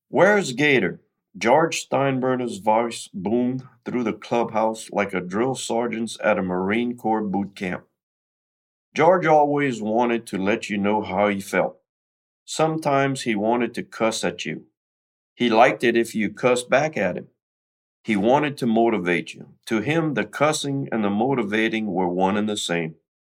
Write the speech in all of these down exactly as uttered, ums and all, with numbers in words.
Where's Gator? George Steinbrenner's voice boomed through the clubhouse like a drill sergeant's at a Marine Corps boot camp. George always wanted to let you know how he felt. Sometimes he wanted to cuss at you. He liked it if you cussed back at him. He wanted to motivate you. To him, the cussing and the motivating were one and the same.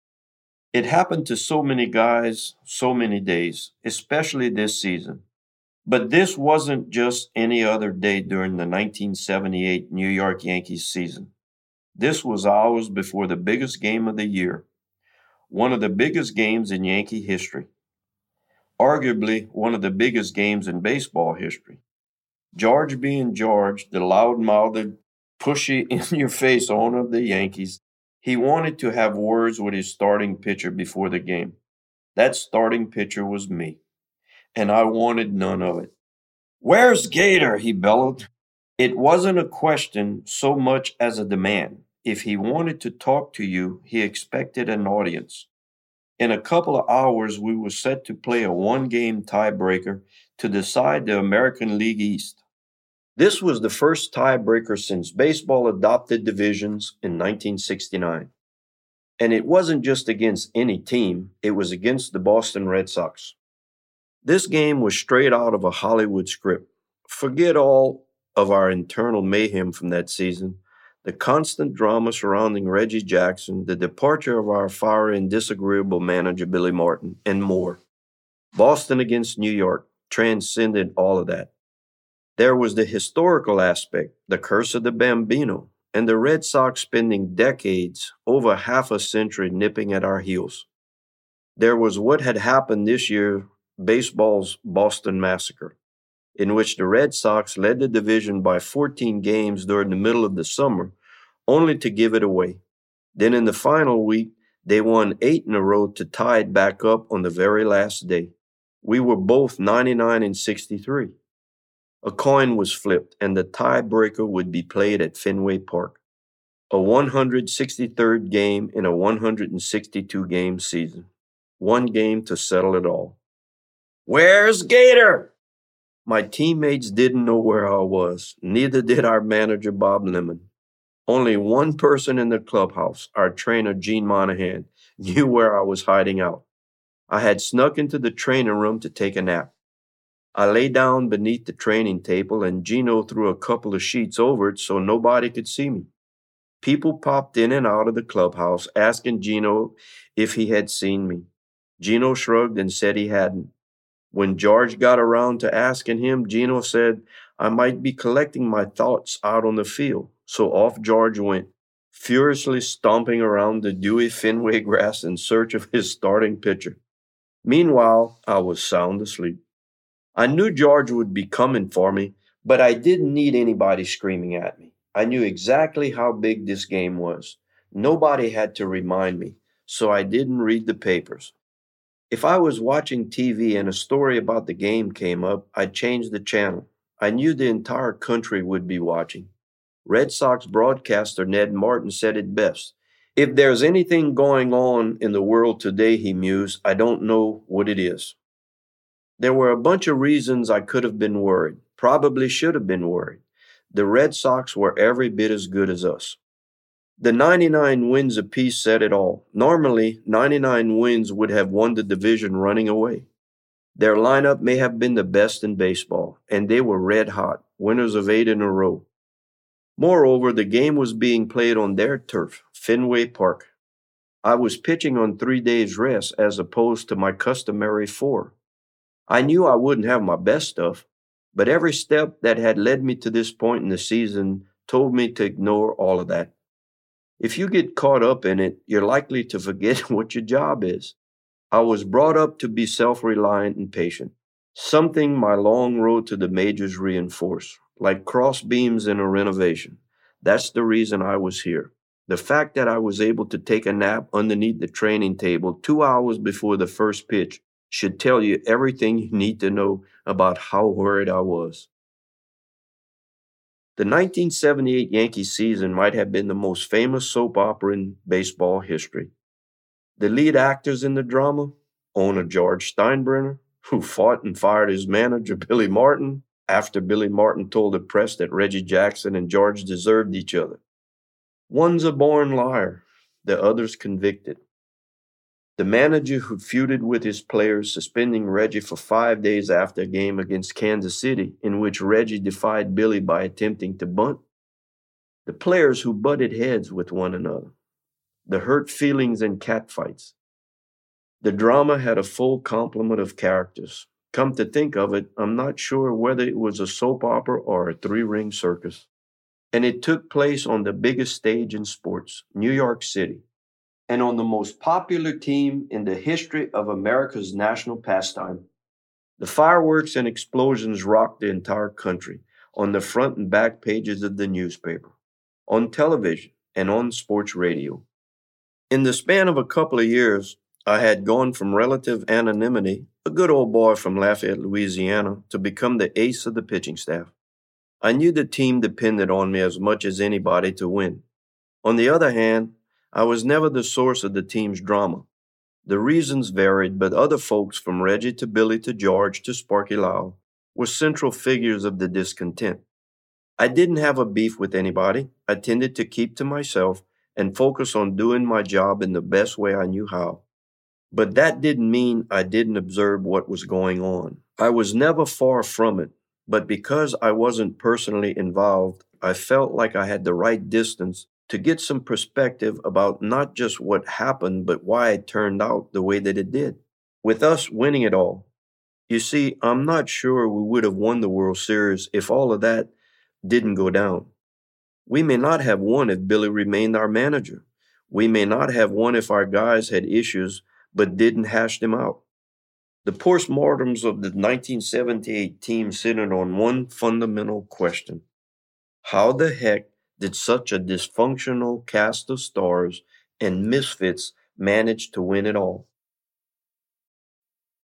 It happened to so many guys, so many days, especially this season. But this wasn't just any other day during the nineteen seventy-eight New York Yankees season. This was hours before the biggest game of the year, one of the biggest games in Yankee history, arguably one of the biggest games in baseball history. George being George, the loud-mouthed, pushy, in-your-face owner of the Yankees, he wanted to have words with his starting pitcher before the game. That starting pitcher was me, and I wanted none of it. "Where's Gator?" he bellowed. It wasn't a question so much as a demand. If he wanted to talk to you, he expected an audience. In a couple of hours, we were set to play a one-game tiebreaker to decide the American League East. This was the first tiebreaker since baseball adopted divisions in nineteen sixty-nine. And it wasn't just against any team, it was against the Boston Red Sox. This game was straight out of a Hollywood script. Forget all of our internal mayhem from that season, the constant drama surrounding Reggie Jackson, the departure of our fiery and disagreeable manager Billy Martin, and more. Boston against New York transcended all of that. There was the historical aspect, the curse of the Bambino, and the Red Sox spending decades, over half a century, nipping at our heels. There was what had happened this year, baseball's Boston Massacre, in which the Red Sox led the division by fourteen games during the middle of the summer, only to give it away. Then in the final week, they won eight in a row to tie it back up on the very last day. We were both ninety-nine and sixty-three. A coin was flipped, and the tiebreaker would be played at Fenway Park. A one hundred sixty-third game in a one hundred sixty-two game season. One game to settle it all. "Where's Gator?" My teammates didn't know where I was. Neither did our manager, Bob Lemon. Only one person in the clubhouse, our trainer, Gene Monahan, knew where I was hiding out. I had snuck into the training room to take a nap. I lay down beneath the training table, and Gino threw a couple of sheets over it so nobody could see me. People popped in and out of the clubhouse, asking Gino if he had seen me. Gino shrugged and said he hadn't. When George got around to asking him, Gino said I might be collecting my thoughts out on the field. So off George went, furiously stomping around the dewy Fenway grass in search of his starting pitcher. Meanwhile, I was sound asleep. I knew George would be coming for me, but I didn't need anybody screaming at me. I knew exactly how big this game was. Nobody had to remind me, so I didn't read the papers. If I was watching T V and a story about the game came up, I'd change the channel. I knew the entire country would be watching. Red Sox broadcaster Ned Martin said it best. "If there's anything going on in the world today," he mused, "I don't know what it is." There were a bunch of reasons I could have been worried, probably should have been worried. The Red Sox were every bit as good as us. The ninety-nine wins apiece said it all. Normally, ninety-nine wins would have won the division running away. Their lineup may have been the best in baseball, and they were red hot, winners of eight in a row. Moreover, the game was being played on their turf, Fenway Park. I was pitching on three days' rest as opposed to my customary four. I knew I wouldn't have my best stuff, but every step that had led me to this point in the season told me to ignore all of that. If you get caught up in it, you're likely to forget what your job is. I was brought up to be self-reliant and patient, something my long road to the majors reinforced, like cross beams in a renovation. That's the reason I was here. The fact that I was able to take a nap underneath the training table two hours before the first pitch should tell you everything you need to know about how worried I was. The nineteen seventy-eight Yankee season might have been the most famous soap opera in baseball history. The lead actors in the drama, owner George Steinbrenner, who fought and fired his manager Billy Martin, after Billy Martin told the press that Reggie Jackson and George deserved each other. One's a born liar, the other's convicted. The manager who feuded with his players, suspending Reggie for five days after a game against Kansas City, in which Reggie defied Billy by attempting to bunt. The players who butted heads with one another. The hurt feelings and catfights. The drama had a full complement of characters. Come to think of it, I'm not sure whether it was a soap opera or a three-ring circus. And it took place on the biggest stage in sports, New York City, and on the most popular team in the history of America's national pastime. The fireworks and explosions rocked the entire country on the front and back pages of the newspaper, on television, and on sports radio. In the span of a couple of years, I had gone from relative anonymity, a good old boy from Lafayette, Louisiana, to become the ace of the pitching staff. I knew the team depended on me as much as anybody to win. On the other hand, I was never the source of the team's drama. The reasons varied, but other folks from Reggie to Billy to George to Sparky Lyle were central figures of the discontent. I didn't have a beef with anybody. I tended to keep to myself and focus on doing my job in the best way I knew how. But that didn't mean I didn't observe what was going on. I was never far from it, but because I wasn't personally involved, I felt like I had the right distance to get some perspective about not just what happened, but why it turned out the way that it did. With us winning it all, you see, I'm not sure we would have won the World Series if all of that didn't go down. We may not have won if Billy remained our manager. We may not have won if our guys had issues but didn't hash them out. The postmortems of the nineteen seventy-eight team centered on one fundamental question. How the heck did such a dysfunctional cast of stars and misfits manage to win it all?